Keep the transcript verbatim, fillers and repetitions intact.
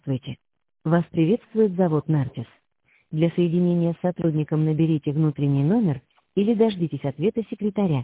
Здравствуйте. Вас приветствует завод «Нартис». Для соединения с сотрудником наберите внутренний номер или дождитесь ответа секретаря.